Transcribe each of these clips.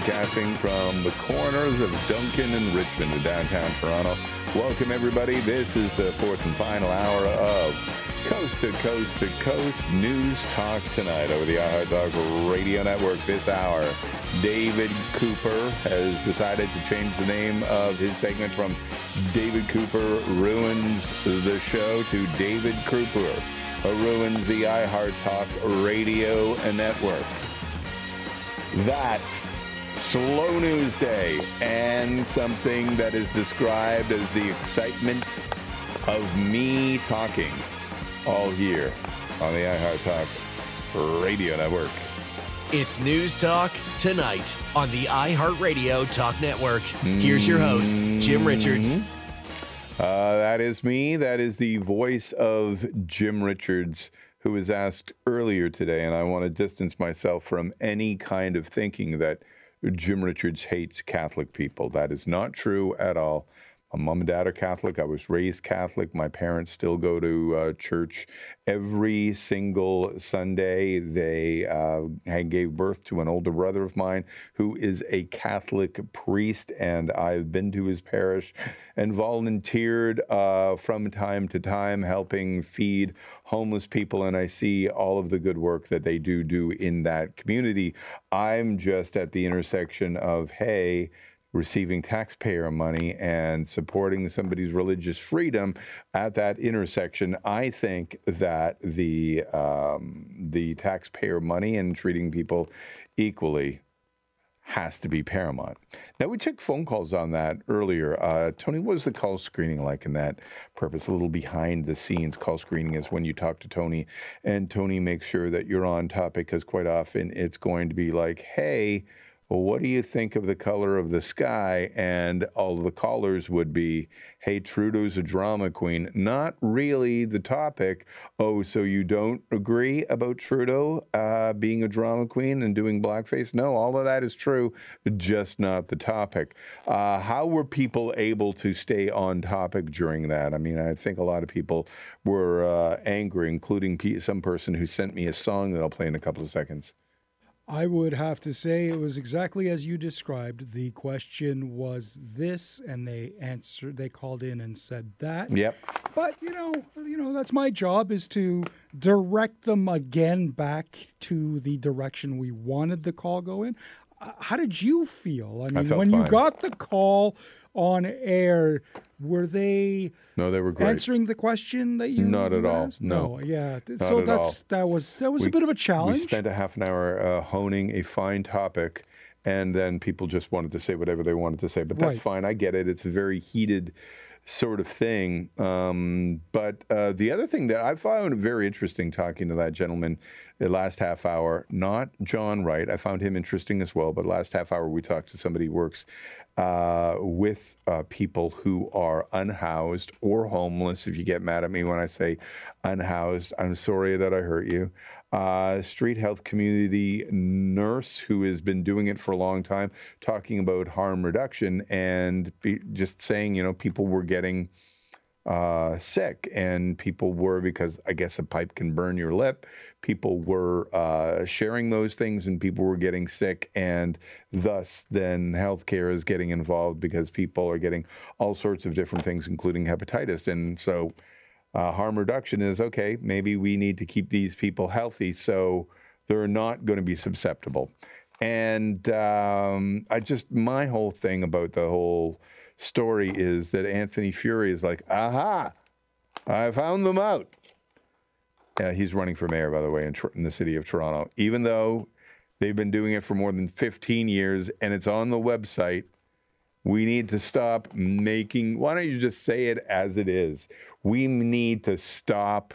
broadcasting from the corners of Duncan and Richmond in downtown Toronto. Welcome, everybody. This is the fourth and final hour of Coast to Coast to Coast News Talk tonight over the iHeartRadio Radio Network. This hour, David Cooper has decided to change the name of his segment from David Cooper Ruins the Show to David Cooper Ruins the iHeart Talk Radio Network. That's Slow News Day, and something that is described as the excitement of me talking all here on the iHeart Talk Radio Network. It's News Talk tonight on the iHeartRadio Talk Network. Here's your host, Jim Richards. That is me. That is the voice of Jim Richards, who was asked earlier today, and I want to distance myself from any kind of thinking that Jim Richards hates Catholic people. That is not true at all. My mom and dad are Catholic. I was raised Catholic. My parents still go to church every single Sunday. They gave birth to an older brother of mine who is a Catholic priest, and I've been to his parish and volunteered from time to time helping feed homeless people, and I see all of the good work that they do in that community. I'm just at the intersection of, hey, receiving taxpayer money and supporting somebody's religious freedom. At that intersection, I think that the taxpayer money and treating people equally has to be paramount. Now, we took phone calls on that earlier. Tony, what was the call screening like in that purpose? A little behind the scenes call screening is when you talk to Tony, and Tony makes sure that you're on topic, because quite often it's going to be like, hey, well, what do you think of the color of the sky? And all of the callers would be, hey, Trudeau's a drama queen. Not really the topic. Oh, so you don't agree about Trudeau being a drama queen and doing blackface? No, all of that is true, just not the topic. How were people able to stay on topic during that? I mean, I think a lot of people were angry, including some person who sent me a song that I'll play in a couple of seconds. I would have to say it was exactly as you described. The question was this, and they called in and said that. Yep. But you know, that's my job, is to direct them again back to the direction we wanted the call go in. How did you feel? I mean, when fine. You got the call on air, were they? No, they were great. Answering the question that you? Not at all. Asked? No. Yeah. Not So at all. that was a bit of a challenge. We spent a half an hour honing a fine topic, and then people just wanted to say whatever they wanted to say. But that's fine. I get it. It's a very heated sort of thing. But the other thing that I found very interesting talking to that gentleman the last half hour, not John Wright, I found him interesting as well, but last half hour we talked to somebody who works with people who are unhoused or homeless. If you get mad at me when I say unhoused, I'm sorry that I hurt you. Street health community nurse who has been doing it for a long time, talking about harm reduction and just saying, you know, people were getting sick, and people were, because I guess a pipe can burn your lip, people were sharing those things, and people were getting sick, and thus then healthcare is getting involved because people are getting all sorts of different things, including hepatitis. And so harm reduction is, okay, maybe we need to keep these people healthy so they're not going to be susceptible. And my whole thing about the whole story is that Anthony Furey is like, aha, I found them out. He's running for mayor, by the way, in the city of Toronto, even though they've been doing it for more than 15 years and it's on the website. We need to stop making, why don't you just say it as it is? We need to stop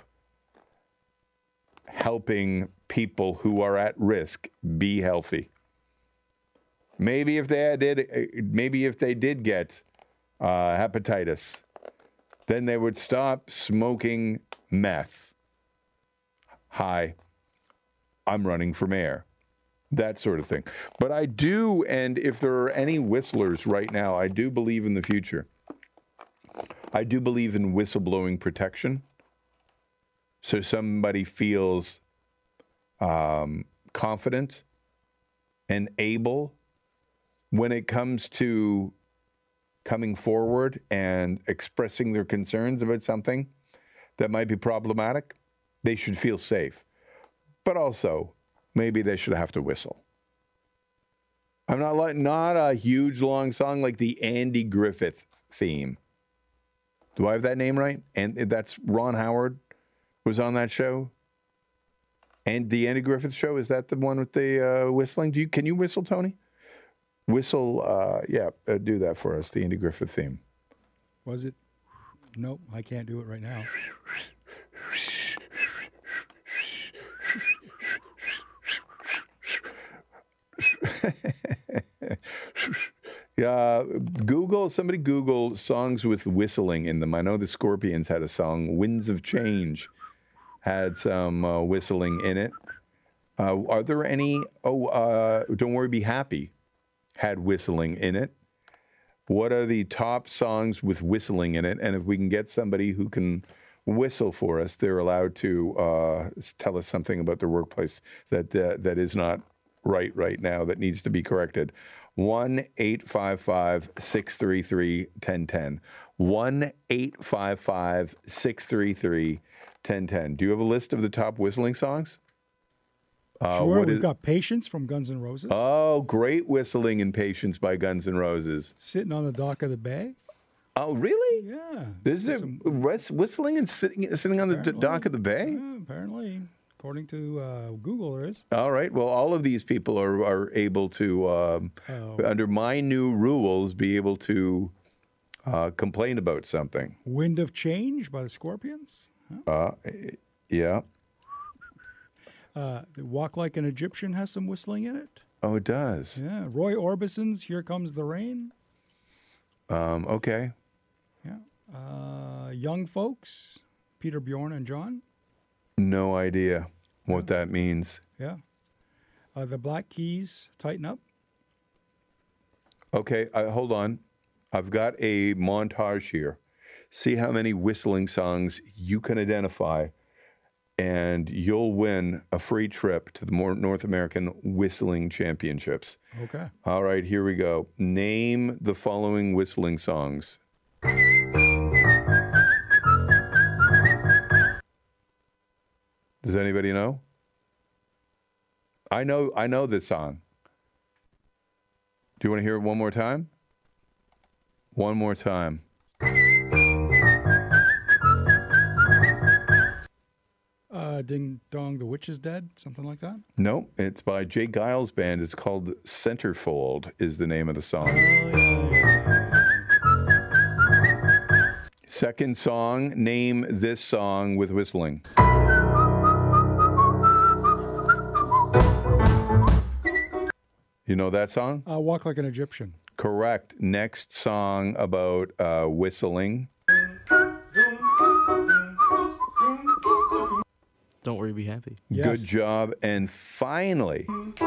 helping people who are at risk be healthy. Maybe if they did get hepatitis, then they would stop smoking meth. Hi, I'm running for mayor. That sort of thing. But I do, and if there are any whistlers right now, I do believe in the future. I do believe in whistleblowing protection. So somebody feels confident and able when it comes to coming forward and expressing their concerns about something that might be problematic, they should feel safe. But also, maybe they should have to whistle. I'm not a huge long song like the Andy Griffith theme. Do I have that name right? And that's Ron Howard was on that show. And the Andy Griffith show, is that the one with the whistling? Can you whistle, Tony? Whistle, do that for us, the Andy Griffith theme. Was it? Nope, I can't do it right now. Yeah, somebody Google songs with whistling in them. I know the Scorpions had a song, Winds of Change, had some whistling in it. Are there any? Don't Worry, Be Happy had whistling in it. What are the top songs with whistling in it? And if we can get somebody who can whistle for us, they're allowed to tell us something about their workplace that is not right now, that needs to be corrected. 1-855-633-1010. 1-855-633-1010. Do you have a list of the top whistling songs? Sure, we've got Patience from Guns N' Roses. Oh, great whistling in Patience by Guns N' Roses. Sitting on the Dock of the Bay. Oh, really? Yeah. There's whistling and sitting on the dock of the bay? Yeah, apparently. According to Google, there is. All right. Well, all of these people are able to, under my new rules, be able to complain about something. Wind of Change by the Scorpions. Huh? Yeah. Walk Like an Egyptian has some whistling in it. Oh, it does? Yeah. Roy Orbison's Here Comes the Rain. Okay. Yeah. Young Folks, Peter, Bjorn, and John. No idea what that means. Yeah. The Black Keys, Tighten Up. Okay, hold on. I've got a montage here. See how many whistling songs you can identify, and you'll win a free trip to the North American Whistling Championships. Okay. All right, here we go. Name the following whistling songs. Does anybody know? I know this song. Do you want to hear it one more time? One more time. Ding Dong, the Witch is Dead, something like that? No, it's by Jay Giles Band. It's called Centerfold is the name of the song. Second song, name this song with whistling. You know that song? Walk Like an Egyptian. Correct. Next song about whistling. Don't Worry, Be Happy. Yes. Good job. And finally,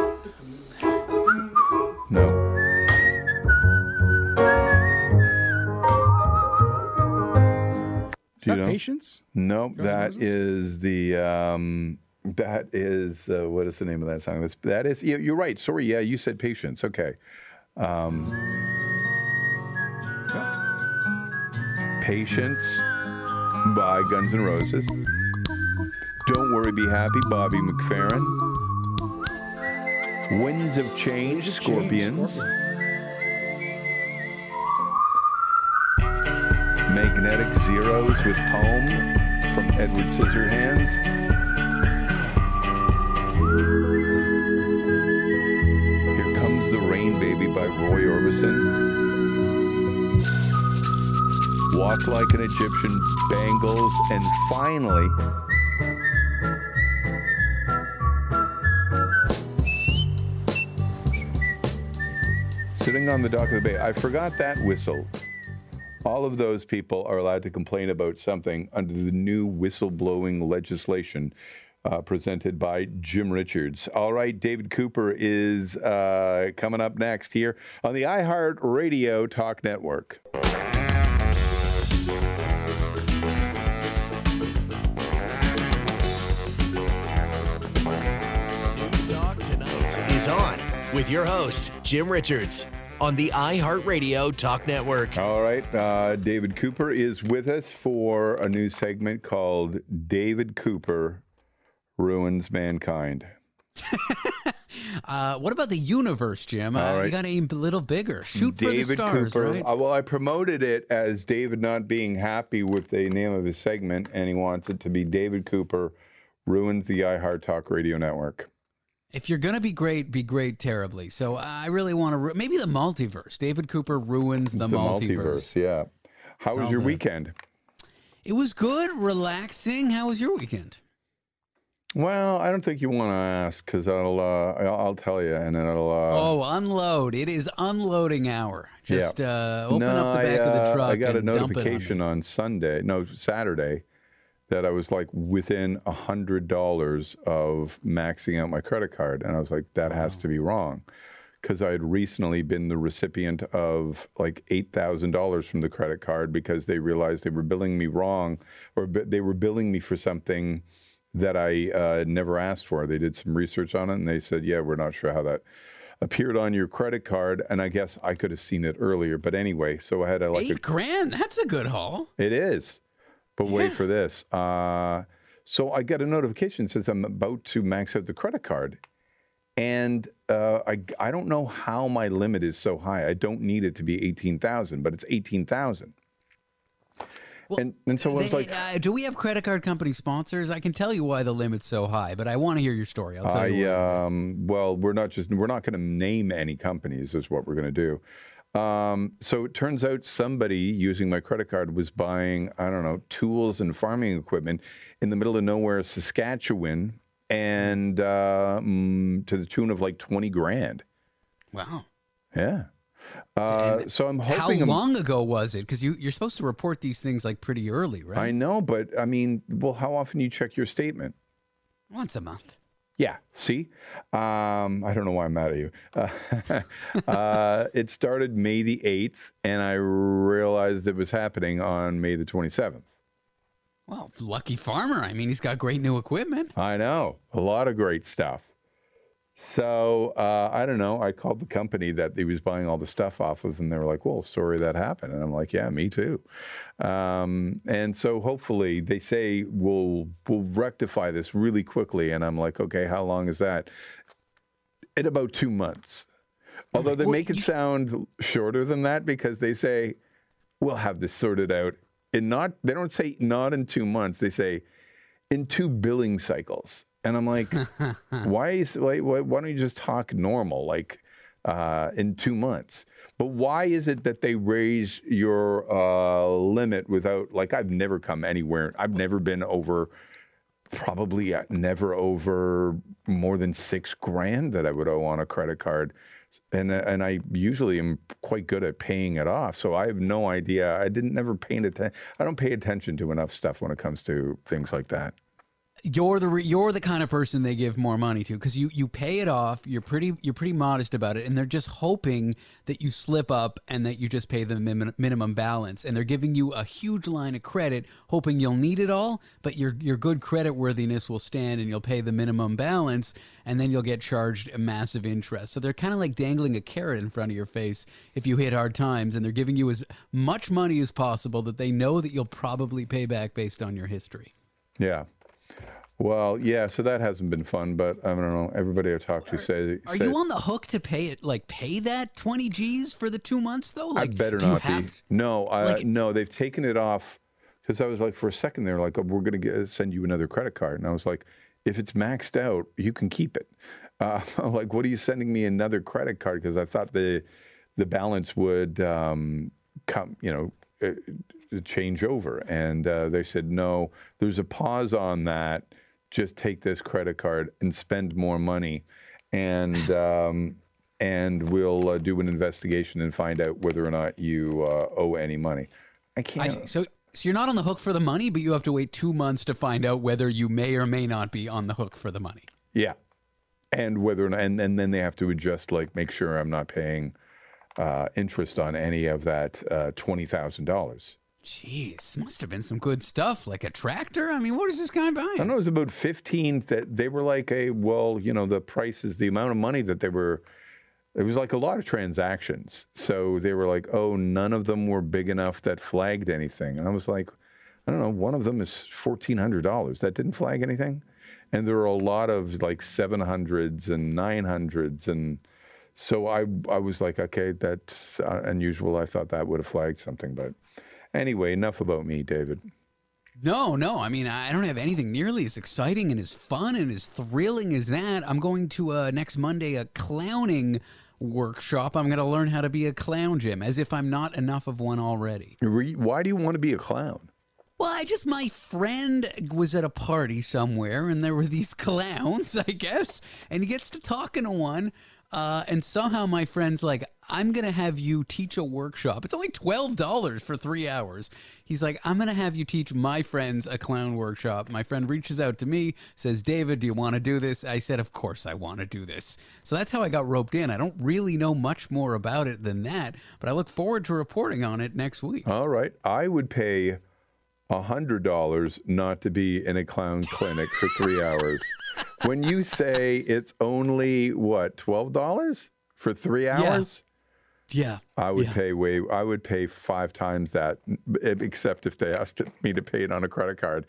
no. Is that Patience? No, that Roses? is the what is the name of that song? That is you're right. Sorry, yeah, you said Patience. Okay. Patience by Guns N' Roses. Don't Worry, Be Happy, Bobby McFerrin. Winds of Change, Scorpions. Magnetic Zeros with Home from Edward Scissorhands. Here Comes the Rain, Baby by Roy Orbison. Walk Like an Egyptian, Bangles, and finally, Sitting on the Dock of the Bay. I forgot that whistle. All of those people are allowed to complain about something under the new whistleblowing legislation presented by Jim Richards. All right, David Cooper is coming up next here on the iHeart Radio Talk Network. News Talk Tonight is on with your host, Jim Richards. on the iHeartRadio Talk Network. All right. David Cooper is with us for a new segment called David Cooper Ruins Mankind. What about the universe, Jim? right. You got to aim a little bigger. Shoot David for the stars, Cooper. right? Well, I promoted it as David not being happy with the name of his segment, and he wants it to be David Cooper Ruins the iHeart Talk Radio Network. If you're going to be great terribly. So I really want to... Maybe the multiverse. David Cooper ruins the multiverse. Yeah. How was your weekend? It was good, relaxing. How was your weekend? Well, I don't think you want to ask because I'll tell you, and then it'll. Unload! It is unloading hour. Just open up the back of the truck. I got a and dump it on notification me. on Saturday, that I was like within $100 of maxing out my credit card, and I was like, that has to be wrong, because I had recently been the recipient of like $8,000 from the credit card because they realized they were billing me wrong, or they were billing me for something that I never asked for. They did some research on it, and they said, yeah, we're not sure how that appeared on your credit card. And I guess I could have seen it earlier. But anyway, so I had $8,000. That's a good haul. It is. But wait for this. So I get a notification that says I'm about to max out the credit card. And I don't know how my limit is so high. I don't need it to be $18,000, but it's $18,000. Well, and so I was like, do we have credit card company sponsors? I can tell you why the limit's so high, but I want to hear your story. I'll tell you. Well, we're not going to name any companies. Is what we're going to do. So it turns out somebody using my credit card was buying, I don't know, tools and farming equipment in the middle of nowhere, Saskatchewan, and to the tune of like $20,000. Wow. Yeah. So I'm hoping. How long ago was it? Because you're supposed to report these things like pretty early, right? I know, but I mean, well, how often do you check your statement? Once a month. Yeah. See, I don't know why I'm mad at you. It started May the 8th, and I realized it was happening on May the 27th. Well, lucky farmer. I mean, he's got great new equipment. I know, a lot of great stuff. So I don't know. I called the company that he was buying all the stuff off of, and they were like, well, sorry that happened. And I'm like, yeah, me too. And so hopefully they say we'll rectify this really quickly. And I'm like, okay, how long is that? In about 2 months. Although they make it sound shorter than that, because they say, we'll have this sorted out. They don't say not in 2 months. They say in 2 billing cycles. And I'm like, why don't you just talk normal, like in 2 months? But why is it that they raise your limit without, like, I've never come anywhere. I've never been over, probably never over more than $6,000 that I would owe on a credit card. And I usually am quite good at paying it off. So I have no idea. I don't pay attention to enough stuff when it comes to things like that. You're the kind of person they give more money to, because you pay it off. You're pretty modest about it, and they're just hoping that you slip up and that you just pay the minimum balance. And they're giving you a huge line of credit, hoping you'll need it all, but your good credit worthiness will stand, and you'll pay the minimum balance, and then you'll get charged a massive interest. So they're kind of like dangling a carrot in front of your face if you hit hard times, and they're giving you as much money as possible that they know that you'll probably pay back based on your history. Yeah. Well, yeah, so that hasn't been fun, but I don't know. Everybody I talk to say... Are you on the hook to pay that 20 G's for the 2 months, though? Like, I better not be. No, no, they've taken it off, because I was like, for a second, they were like, oh, we're going to send you another credit card. And I was like, if it's maxed out, you can keep it. I'm like, what are you sending me another credit card? Because I thought the balance would change over. And they said, no, there's a pause on that. Just take this credit card and spend more money, and we'll do an investigation and find out whether or not you owe any money. I can't. So you're not on the hook for the money, but you have to wait 2 months to find out whether you may or may not be on the hook for the money. Yeah, and whether or not, and then they have to adjust, like make sure I'm not paying interest on any of that $20,000. Jeez, must have been some good stuff, like a tractor. I mean, what is this guy buying? I don't know, it was about 15 that they were like, the price is the amount of money that they were it was like a lot of transactions. So they were like, oh, none of them were big enough that flagged anything. And I was like, I don't know, one of them is $1,400. That didn't flag anything. And there are a lot of like 700s and 900s. And so I was like, okay, that's unusual. I thought that would have flagged something. But anyway, enough about me, David. No. I mean, I don't have anything nearly as exciting and as fun and as thrilling as that. I'm going to next Monday a clowning workshop. I'm going to learn how to be a clown, Jim, as if I'm not enough of one already. Why do you want to be a clown? Well, my friend was at a party somewhere, and there were these clowns, I guess, and he gets to talking to one, and somehow my friend's like, I'm going to have you teach a workshop. It's only $12 for 3 hours. He's like, I'm going to have you teach my friends a clown workshop. My friend reaches out to me, says, David, do you want to do this? I said, of course I want to do this. So that's how I got roped in. I don't really know much more about it than that, but I look forward to reporting on it next week. All right. I would pay $100 not to be in a clown clinic for 3 hours. When you say it's only, what, $12 for 3 hours? Yeah. I would pay 5 times that, except if they asked me to pay it on a credit card.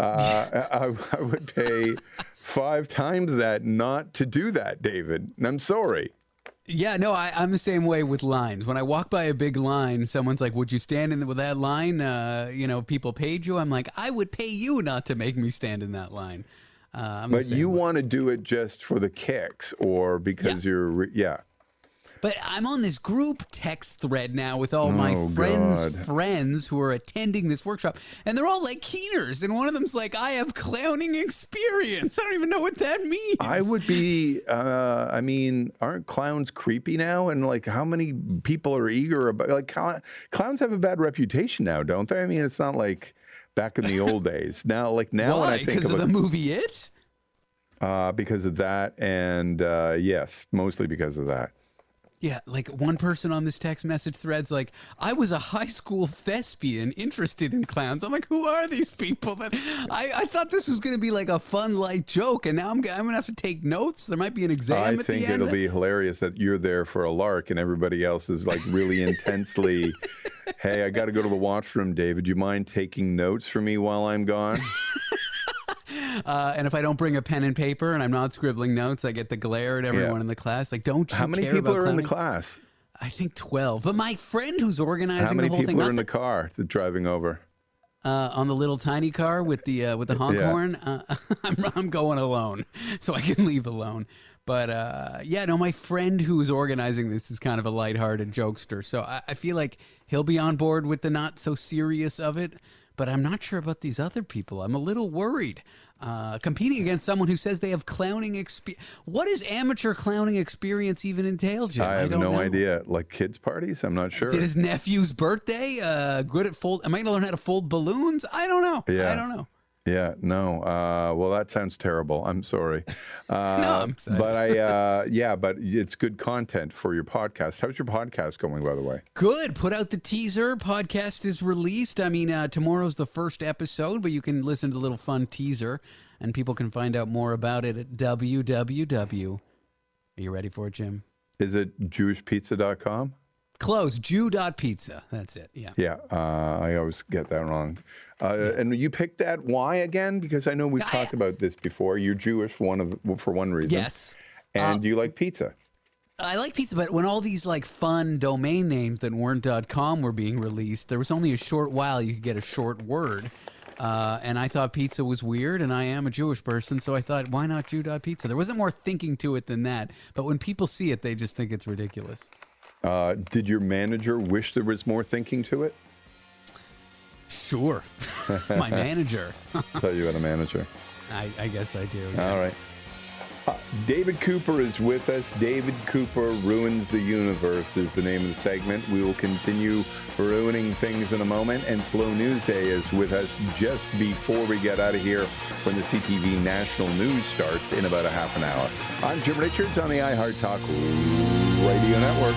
I would pay 5 times that not to do that, David. And I'm sorry. Yeah, no, I'm the same way with lines. When I walk by a big line, someone's like, would you stand in with that line? People paid you. I'm like, I would pay you not to make me stand in that line. But you want to do it just for the kicks or because you're. But I'm on this group text thread now with all my friends who are attending this workshop, and they're all like keeners, and one of them's like, I have clowning experience. I don't even know what that means. I would be, aren't clowns creepy now? And like how many people are eager about, like clowns have a bad reputation now, don't they? I mean, it's not like back in the old days. Now Why? When I think because of the movie It? Because of that, and yes, mostly because of that. Yeah, like one person on this text message thread's like, I was a high school thespian interested in clowns. I'm like, who are these people? That I thought this was going to be like a fun, light joke, and now I'm going to have to take notes. There might be an exam at the end. I think it'll be hilarious that you're there for a lark and everybody else is like really intensely, hey, I got to go to the washroom, David. Do you mind taking notes for me while I'm gone? And if I don't bring a pen and paper and I'm not scribbling notes, I get the glare at everyone in the class. Like, don't you care about How many people are in the clowning? class? I think 12. But my friend who's organizing How many the whole thing, people are in the car that's driving over? on the little tiny car with the honk horn, I'm going alone, so I can leave alone. But my friend who's organizing this is kind of a lighthearted jokester, so I feel like he'll be on board with the not so serious of it. But I'm not sure about these other people. I'm a little worried. Competing against someone who says they have clowning experience. What does amateur clowning experience even entail, Jim? I have don't no know. idea. Like kids' parties? I'm not sure. Did his nephew's birthday? Good at fold? Am I going to learn how to fold balloons? I don't know. Yeah. I don't know. Yeah, no. Well, that sounds terrible. I'm sorry. No, I'm excited. But it's good content for your podcast. How's your podcast going, by the way? Good. Put out the teaser. Podcast is released. I mean, tomorrow's the first episode, but you can listen to a little fun teaser, and people can find out more about it at www. Are you ready for it, Jim? Is it jewishpizza.com? Close. Jew.pizza. That's it. Yeah. Yeah, I always get that wrong. And you picked that. Why again? Because I know we've talked about this before. You're Jewish for one reason. Yes. And you like pizza. I like pizza, but when all these like fun domain names that weren't .com were being released, there was only a short while you could get a short word. And I thought pizza was weird, and I am a Jewish person, so I thought, why not Jew.pizza? There wasn't more thinking to it than that. But when people see it, they just think it's ridiculous. Did your manager wish there was more thinking to it? Sure. My manager. I thought you had a manager. I guess I do. Yeah. All right. David Cooper is with us. David Cooper Ruins the Universe is the name of the segment. We will continue ruining things in a moment. And Slow News Day is with us just before we get out of here when the CTV National News starts in about a half an hour. I'm Jim Richards on the iHeart Talk Radio Network.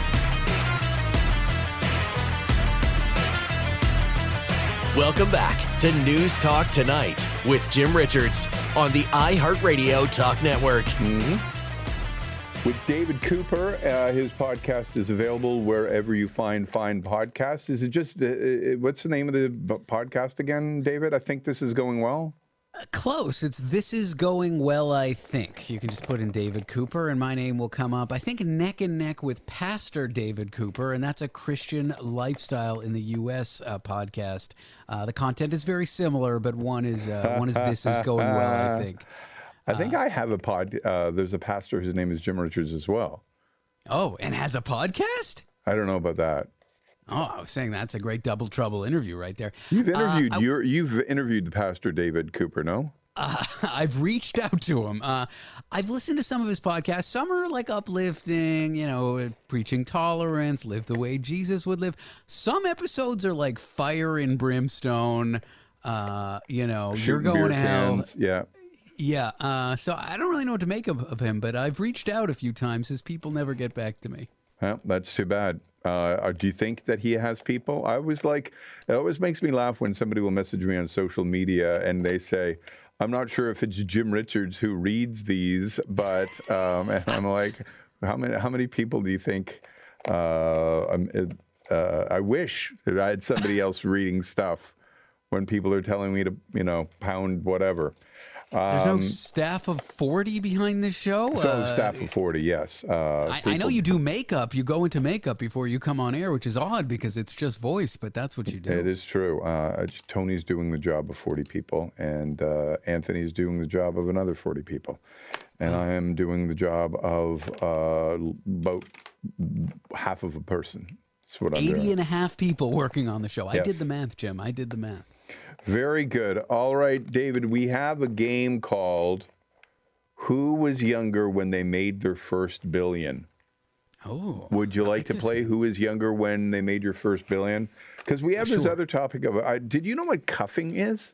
Welcome back to News Talk Tonight with Jim Richards on the iHeartRadio Talk Network. With David Cooper, his podcast is available wherever you find fine podcasts. Is it just, what's the name of the podcast again, David? I think this is going well. Close. It's This Is Going Well, I think. You can just put in David Cooper and my name will come up. I think neck and neck with Pastor David Cooper, and that's a Christian lifestyle in the U.S. Podcast. The content is very similar, but one is This Is Going Well, I think. I think I have a there's a pastor, his name is Jim Richards as well. Oh, and has a podcast? I don't know about that. Oh, I was saying that's a great double trouble interview right there. You've interviewed you've interviewed the pastor David Cooper, no? I've reached out to him. I've listened to some of his podcasts. Some are like uplifting, preaching tolerance, live the way Jesus would live. Some episodes are like fire and brimstone. You're going to hell. Yeah. Yeah. So I don't really know what to make of him, but I've reached out a few times. His people never get back to me. Well, that's too bad. Do you think that he has people? It always makes me laugh when somebody will message me on social media and they say, I'm not sure if it's Jim Richards who reads these, but and I'm like, how many people do you think? I wish that I had somebody else reading stuff when people are telling me to, pound whatever. There's no staff of 40 behind this show? Staff of 40, yes. I know you do makeup. You go into makeup before you come on air, which is odd because it's just voice, but that's what you do. It is true. Tony's doing the job of 40 people, and Anthony's doing the job of another 40 people. And I am doing the job of about half of a person. That's what I'm doing. 80 and a half people working on the show. Yes. I did the math, Jim. I did the math. Very good. All right, David, we have a game called Who Was Younger When They Made Their First Billion? Oh. Would you like to play Who Was Younger When They Made Your First Billion? Because we have this other topic of, did you know what cuffing is?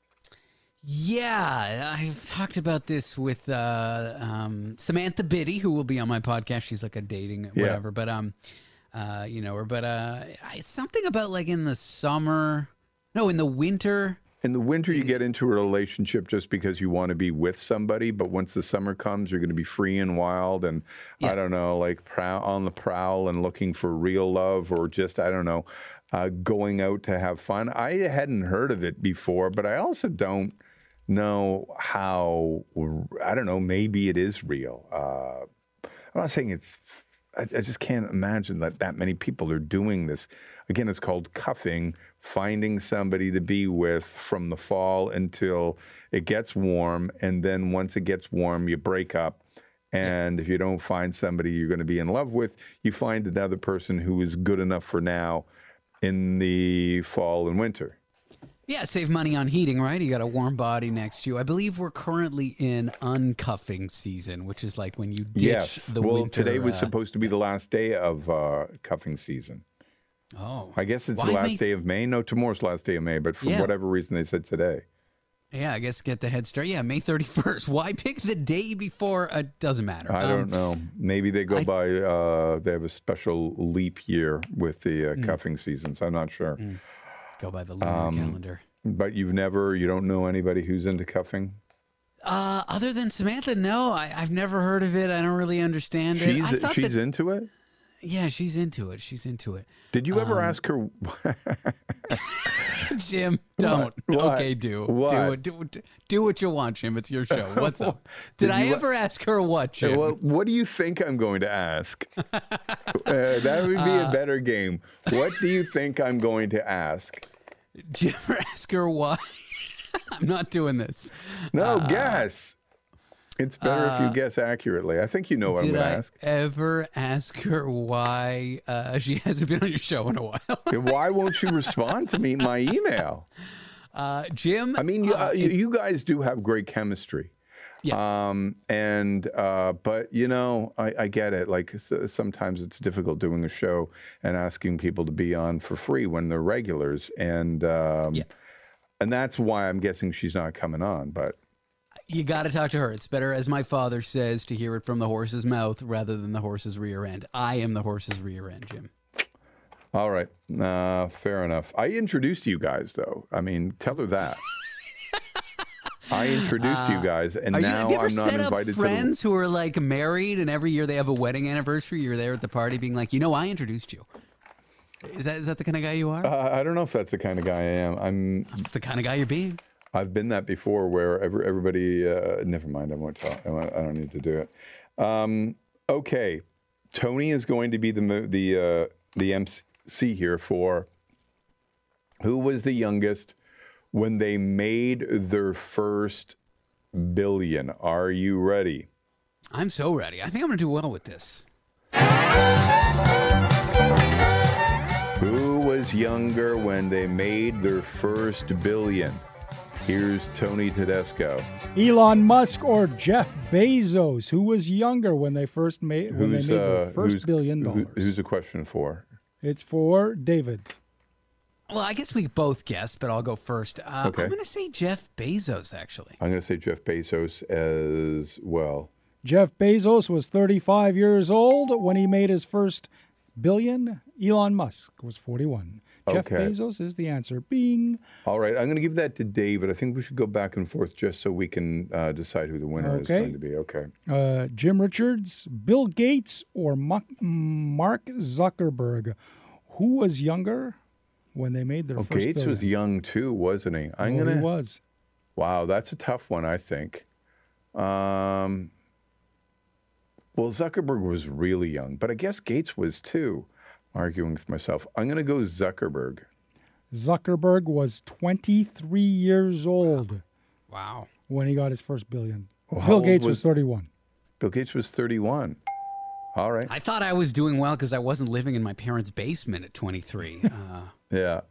Yeah, I've talked about this with Samantha Biddy, who will be on my podcast. She's like a dating whatever, but you know her. But it's something about like in the summer. No, in the winter. In the winter, you get into a relationship just because you want to be with somebody, but once the summer comes, you're going to be free and wild and, I don't know, like on the prowl and looking for real love or just, I don't know, going out to have fun. I hadn't heard of it before, but I also don't know how, I don't know, maybe it is real. I'm not saying I just can't imagine that many people are doing this. Again, it's called cuffing, finding somebody to be with from the fall until it gets warm. And then once it gets warm, you break up. And if you don't find somebody you're going to be in love with, you find another person who is good enough for now in the fall and winter. Yeah, save money on heating, right? You got a warm body next to you. I believe we're currently in uncuffing season, which is like when you ditch the winter. Well, today was supposed to be the last day of cuffing season. Oh. I guess it's the last day of May. No, tomorrow's the last day of May, but for whatever reason they said today. Yeah, I guess get the head start. Yeah, May 31st. Why pick the day before? It doesn't matter. I don't know. Maybe they go by, they have a special leap year with the cuffing seasons. I'm not sure. Go by the lunar calendar. But you don't know anybody who's into cuffing? Other than Samantha, no. I've never heard of it. I don't really understand it. She's into it? Yeah, she's into it. She's into it. Did you ever ask her? Jim, don't. What? Okay, do. What? Do what you want, Jim. It's your show. What's up? Did I ever ask her what, Jim? Well, what do you think I'm going to ask? That would be a better game. What do you think I'm going to ask? Did you ever ask her why? I'm not doing this. No, guess. It's better if you guess accurately. I think you know what I'm going to ask. Did I ever ask her why she hasn't been on your show in a while? Why won't she respond to my email? Jim? I mean, you guys do have great chemistry. Yeah. But, I get it. Like, sometimes it's difficult doing a show and asking people to be on for free when they're regulars. And that's why I'm guessing she's not coming on, but... You got to talk to her. It's better, as my father says, to hear it from the horse's mouth rather than the horse's rear end. I am the horse's rear end, Jim. All right. Fair enough. I introduced you guys, though. I mean, tell her that. I introduced you guys, and Have now you ever I'm not set up invited friends who are like married, and every year they have a wedding anniversary? You're there at the party, being like, I introduced you. Is that the kind of guy you are? I don't know if that's the kind of guy I am. That's the kind of guy you're being. I've been that before, where everybody. Never mind. I won't talk. I don't need to do it. Okay, Tony is going to be the MC here for who was the youngest when they made their first billion. Are you ready? I'm so ready. I think I'm going to do well with this. Who was younger when they made their first billion? Here's Tony Tedesco. Elon Musk or Jeff Bezos? Who was younger when they first made their first $1 billion? Who's the question for? It's for David. Well, I guess we both guessed, but I'll go first. Okay. I'm going to say Jeff Bezos, actually. I'm going to say Jeff Bezos as well. Jeff Bezos was 35 years old when he made his first billion. Elon Musk was 41. Jeff Okay. Bezos is the answer. Bing. All right, I'm going to give that to David. I think we should go back and forth just so we can decide who the winner is Okay. going to be. Okay. Jim Richards, Bill Gates, or Mark Zuckerberg? Who was younger when they made their first Gates billion? was young too, wasn't he? He was. Wow, that's a tough one, I think. Well, Zuckerberg was really young, but I guess Gates was too. Arguing with myself. I'm going to go Zuckerberg. Zuckerberg was 23 years old Wow. when he got his first billion. Well, how Bill old Gates was was- 31. Bill Gates was 31. All right. I thought I was doing well because I wasn't living in my parents' basement at 23. Yeah.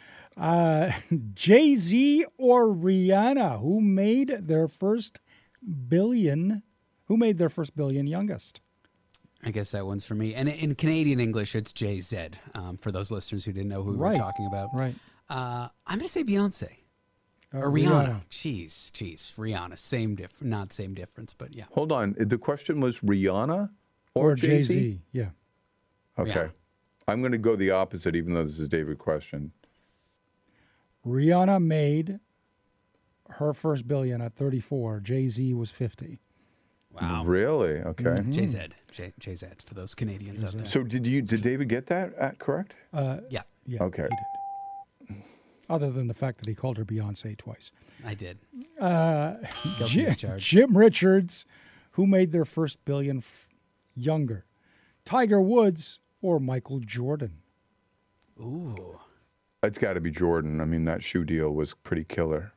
Jay-Z or Rihanna? Who made their first billion? Who made their first billion youngest? I guess that one's for me. And in Canadian English, it's Jay-Z, for those listeners who didn't know who we were talking about. Right. I'm going to say Beyonce. Or Rihanna. Jeez. Rihanna. Not same difference, but yeah. Hold on. The question was Rihanna Or Jay-Z? Jay-Z. Yeah. Okay. Yeah. I'm going to go the opposite, even though this is a David question. Rihanna made her first billion at 34. Jay-Z was 50. Wow. Really? Okay. Jay-Z for those Canadians out there. So did David get that correct? Yeah, Yeah. Okay. He did. Other than the fact that he called her Beyonce twice. I did. Guilty as charged. Jim Richards, who made their first billion younger? Tiger Woods or Michael Jordan? Ooh. It's got to be Jordan. I mean, that shoe deal was pretty killer.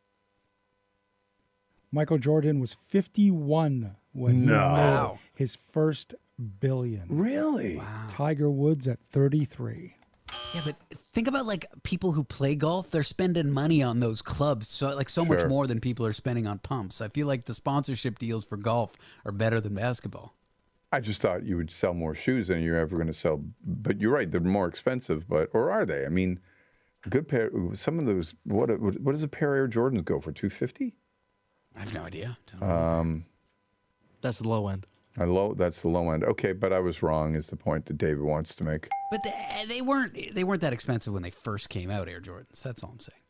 Michael Jordan was 51 when he made his first billion. Really? Tiger Woods at 33. Yeah, but think about like people who play golf. They're spending money on those clubs, so much Sure. more than people are spending on pumps. I feel like the sponsorship deals for golf are better than basketball. I just thought you would sell more shoes than you're ever going to sell. But you're right; they're more expensive. Or are they? I mean, a good pair. Some of those. What does a pair of Air Jordans go for? $250? I have no idea. That's the low end. That's the low end. Okay, but I was wrong. Is the point that David wants to make? But they weren't that expensive when they first came out, Air Jordans. That's all I'm saying.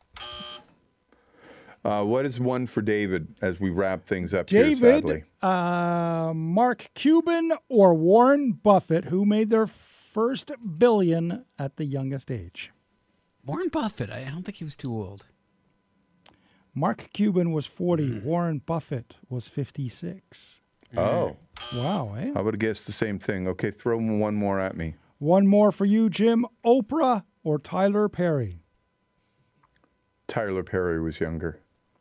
What is one for David as we wrap things up here? Sadly, David, Mark Cuban or Warren Buffett, who made their first billion at the youngest age? Warren Buffett. I don't think he was too old. Mark Cuban was 40. Warren Buffett was 56. Oh, Wow, eh? I would have guessed the same thing. Okay, throw one more at me. One more for you, Jim. Oprah or Tyler Perry? Tyler Perry was younger.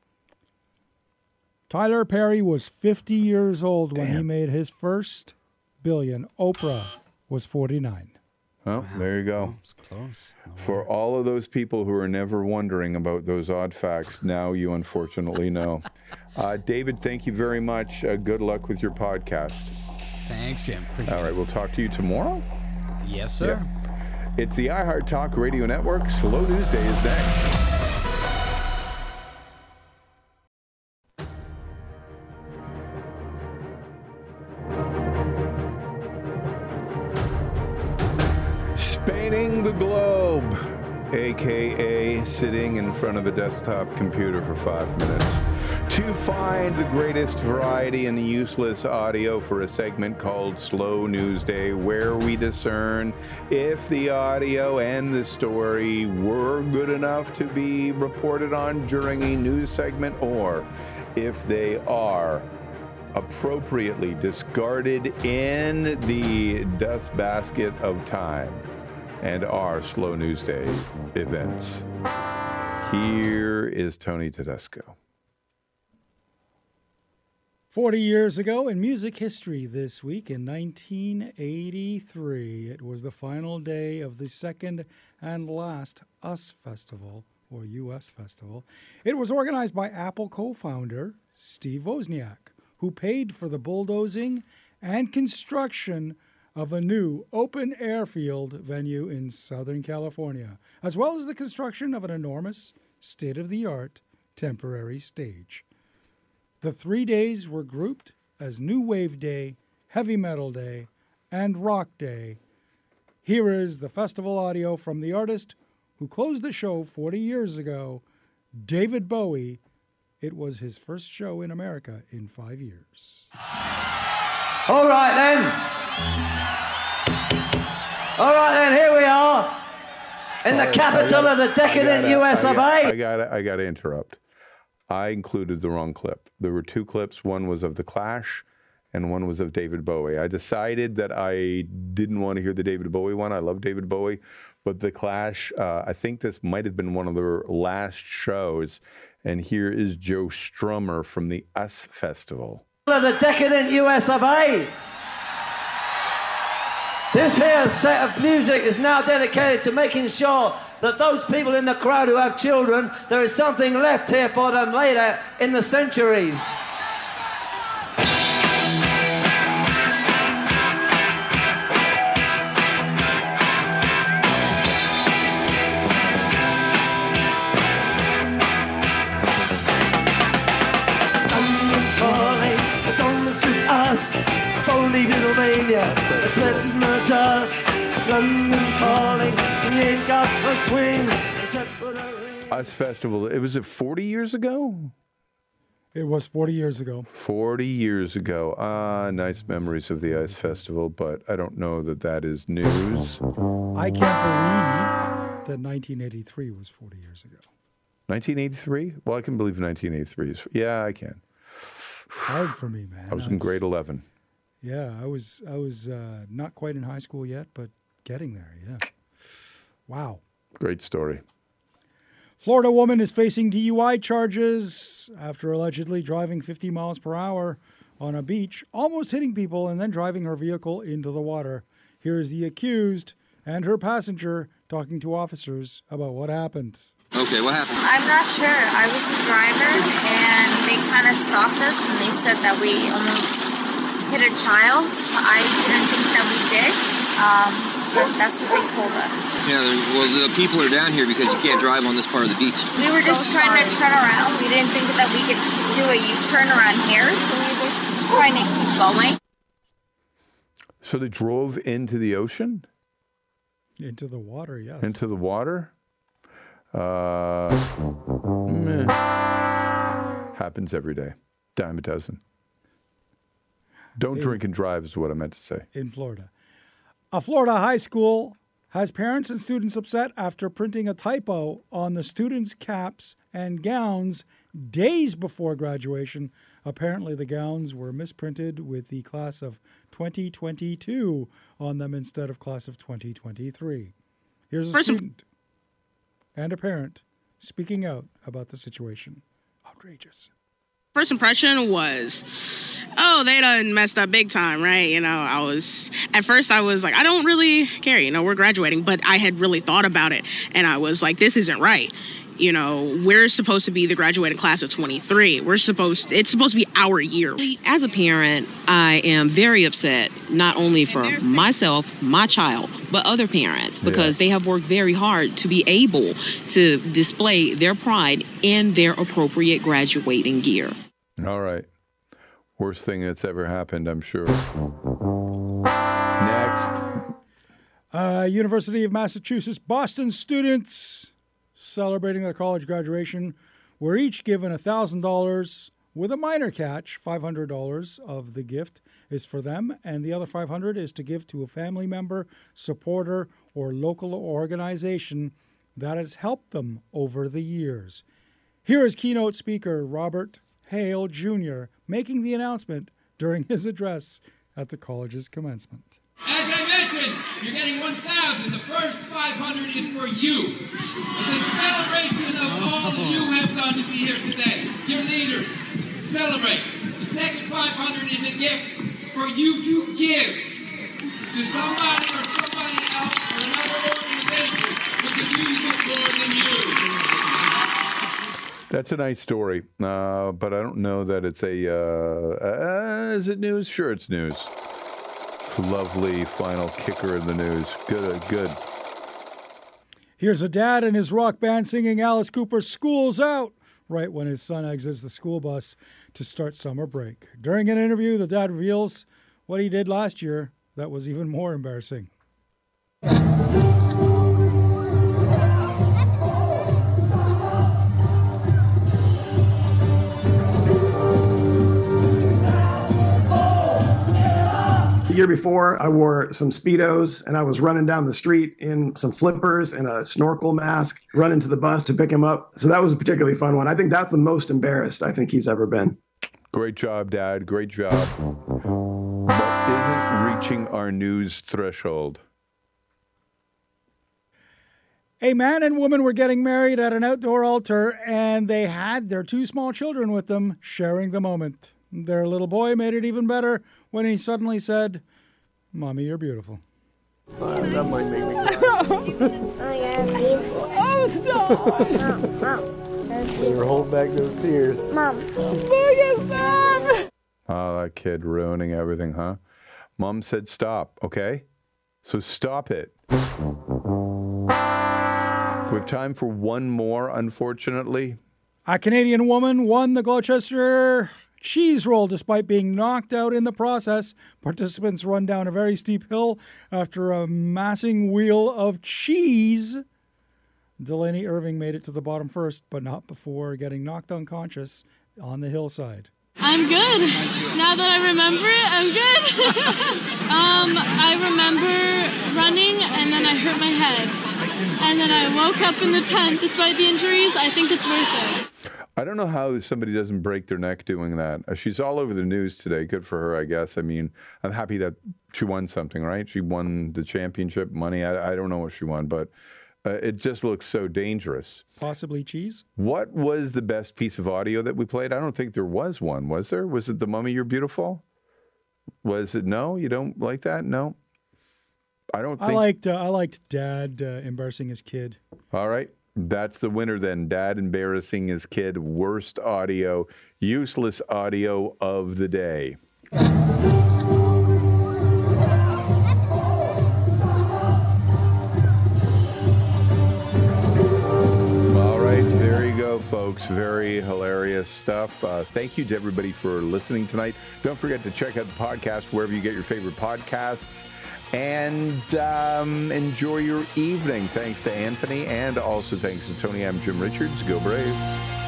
Tyler Perry was 50 years old when he made his first billion. Oprah was 49. Oh, there you go. It's close. For all of those people who are never wondering about those odd facts, now you unfortunately know. David, thank you very much. Good luck with your podcast. Thanks, Jim. Appreciate All right, it. we'll talk to you tomorrow. Yes, sir. It's the iHeart Talk Radio Network. Slow News Day is next. Spanning the globe, aka sitting in front of a desktop computer for 5 minutes to find the greatest variety in useless audio for a segment called Slow News Day, where we discern if the audio and the story were good enough to be reported on during a news segment, or if they are appropriately discarded in the dust basket of time and our Slow News Day events. Here is Tony Tedesco. 40 years ago in music history this week, in 1983, it was the final day of the second and last US Festival, or US Festival. It was organized by Apple co-founder Steve Wozniak, who paid for the bulldozing and construction of a new open airfield venue in Southern California, as well as the construction of an enormous, state-of-the-art temporary stage. The 3 days were grouped as New Wave Day, Heavy Metal Day, and Rock Day. Here is the festival audio from the artist who closed the show 40 years ago, David Bowie. It was his first show in America in 5 years. All right then, here we are in the capital of the decadent US of A. I gotta interrupt. I included the wrong clip. There were two clips. One was of The Clash and one was of David Bowie. I decided that I didn't want to hear the David Bowie one. I love David Bowie, but The Clash, I think this might have been one of their last shows. And here is Joe Strummer from the US Festival. The decadent US of A. This here set of music is now dedicated to making sure that those people in the crowd who have children, there is something left here for them later in the centuries. London calling, you ain't got the swing. US Festival, it was 40 years ago? It was 40 years ago. 40 years ago. Nice memories of the US Festival, but I don't know that that is news. I can't believe that 1983 was 40 years ago. 1983? Well, I can believe 1983 is. Yeah, I can. Hard for me, man. I was in grade 11. Yeah, I was not quite in high school yet, but getting there, yeah. Wow. Great story. Florida woman is facing DUI charges after allegedly driving 50 miles per hour on a beach, almost hitting people, and then driving her vehicle into the water. Here is the accused and her passenger talking to officers about what happened. Okay, what happened? I'm not sure. I was the driver, and they kind of stopped us, and they said that we almost hit a child. I didn't think that we did, but that's what they told us. Yeah, well, the people are down here because you can't drive on this part of the beach. We were just trying to turn around. We didn't think that we could do a U-turn around here, so we were just trying to keep going. So they drove into the ocean? Into the water, yes. Into the water? Happens every day. Dime a dozen. Don't drink and drive is what I meant to say. In Florida. A Florida high school has parents and students upset after printing a typo on the students' caps and gowns days before graduation. Apparently, the gowns were misprinted with the class of 2022 on them instead of class of 2023. Here's a student and a parent speaking out about the situation. Outrageous. First impression was, oh, they done messed up big time, right? You know, at first I was like, I don't really care, you know, we're graduating, but I had really thought about it, and I was like, this isn't right. You know, we're supposed to be the graduating class of 23. It's supposed to be our year. As a parent, I am very upset, not only for myself, my child, but other parents, because they have worked very hard to be able to display their pride in their appropriate graduating gear. All right. Worst thing that's ever happened, I'm sure. Next. University of Massachusetts Boston students celebrating their college graduation were each given $1,000 with a minor catch. $500 of the gift is for them, and the other $500 is to give to a family member, supporter, or local organization that has helped them over the years. Here is keynote speaker Robert Hale Jr. making the announcement during his address at the college's commencement. As I mentioned, you're getting $1,000. The first $500 is for you. It's a celebration of all you have done to be here today. Your leaders, celebrate. The second $500 is a gift for you to give to somebody or somebody else or another organization who can use it more than you. That's a nice story, but I don't know that it's is it news? Sure, it's news. Lovely final kicker in the news. Good. Here's a dad and his rock band singing Alice Cooper's School's Out right when his son exits the school bus to start summer break. During an interview, the dad reveals what he did last year that was even more embarrassing. The year before, I wore some Speedos and I was running down the street in some flippers and a snorkel mask, running to the bus to pick him up. So that was a particularly fun one. I think that's the most embarrassed I think he's ever been. Great job, Dad. Great job. But isn't reaching our news threshold. A man and woman were getting married at an outdoor altar, and they had their 2 small children with them, sharing the moment. Their little boy made it even better when he suddenly said, "Mommy, you're beautiful." That might make me cry. Oh, you're beautiful. Oh, stop. Mom. We were holding back those tears. Mom. Stop. Oh, that kid ruining everything, huh? Mom said stop, okay? So stop it. We have time for one more, unfortunately. A Canadian woman won the Gloucester cheese roll despite being knocked out in the process. Participants run down a very steep hill after a massing wheel of cheese. Delaney Irving made it to the bottom first, but not before getting knocked unconscious on the hillside. I'm good. Now that I remember it, I'm good. I remember running and then I hurt my head. And then I woke up in the tent. Despite the injuries, I think it's worth it. I don't know how somebody doesn't break their neck doing that. She's all over the news today. Good for her, I guess. I mean, I'm happy that she won something, right? She won the championship money. I don't know what she won, but it just looks so dangerous. Possibly cheese? What was the best piece of audio that we played? I don't think there was one, was there? Was it the Mummy, You're Beautiful? Was it? No? You don't like that? No? I don't think... I liked Dad embarrassing his kid. All right. That's the winner then. Dad embarrassing his kid. Worst audio, useless audio of the day. All right, there you go, folks. Very hilarious stuff. Thank you to everybody for listening tonight. Don't forget to check out the podcast wherever you get your favorite podcasts. And enjoy your evening. Thanks to Anthony, and also thanks to Tony. I'm Jim Richards. Go Brave.